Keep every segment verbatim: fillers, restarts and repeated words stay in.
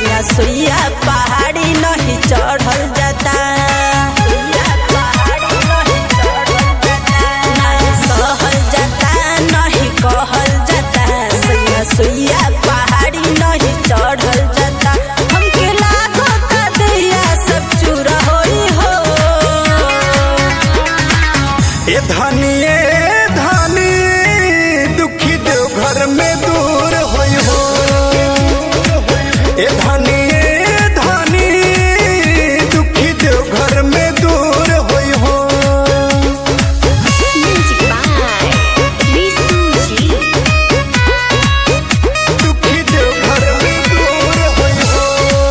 सैया सुइया पहाड़ी नहीं चढ़ल जाता, नहीं सहल जाता नहीं कहल जाता, सैया सुइया पहाड़ी नहीं चढ़ल जाता। हमके लागता दैया सब चूरा होई हो। ए धनिए धनी दुखी देव घर में दूर होई हो। ए धनिए धनी दुखी देव घर में दूर होई हो। दुखी देव घर में दूर होई हो।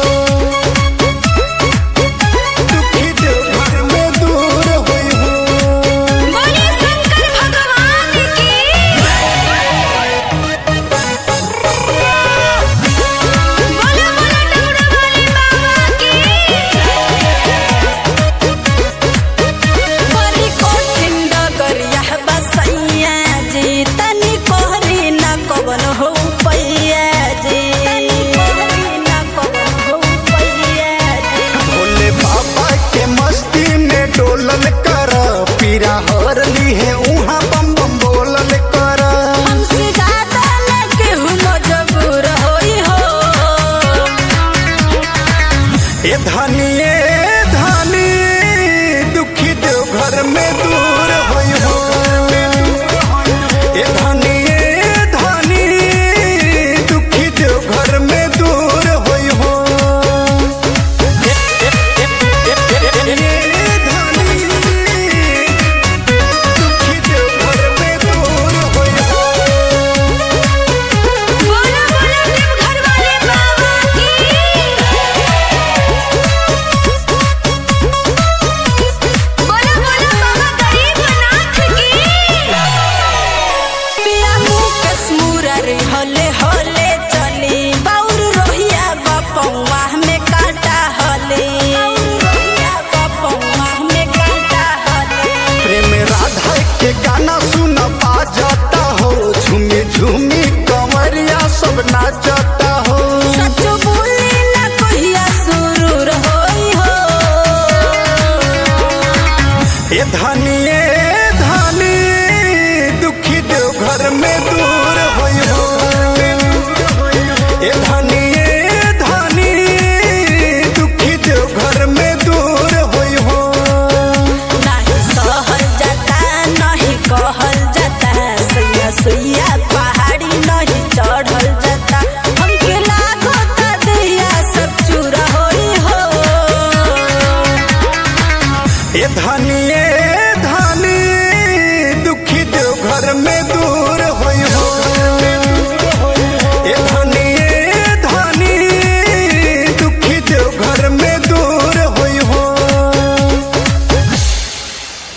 दुखी देव घर में दूर होई हो। बोले शंकर भगवान की। बोले बोले डमरू वाले बाबा की। बड़ी कठिन डगरिया बसैया जी, तनी कोहरी न कवन हो पैया जी, तनी कोहरी न कवन हो पैया जी। भोले बाबा के मस्ती में डोलल कर, पीरा हर ली है उहाँ बम बम बोलल कर। हमसे ज्यादा न केहू मजबूर होई हो। ए धनिए धनी दुखी देव घर में दूर होई हो। ए धनिए धनी दुखी देव घर में दूर होई हो। ए धनी दुखी देव घर में दूर होई हो। बोले बोले देवघर वाले बाबा की। बोले बोले बाबा गरीबनाथ की। पिया मुकेश मुरारी हले हले चली, बाउर रोहिया बपौआ में कांटा हले, बाउर रोहिया बपौआ में कांटा हले। प्रेम राधा के गाना सुन बाजता हो, झूमी झूमी कमरिया सब नाचता हो। सच बोली ना कहिया सुरूर होई हो। ए धनिए धनी दुखी देव घर में दूर होई हो। ए धनिए धनी दुखी देव घर में दूर होई हो। नहीं सहल जाता नहीं कहल जाता, सैया सुइया पहाड़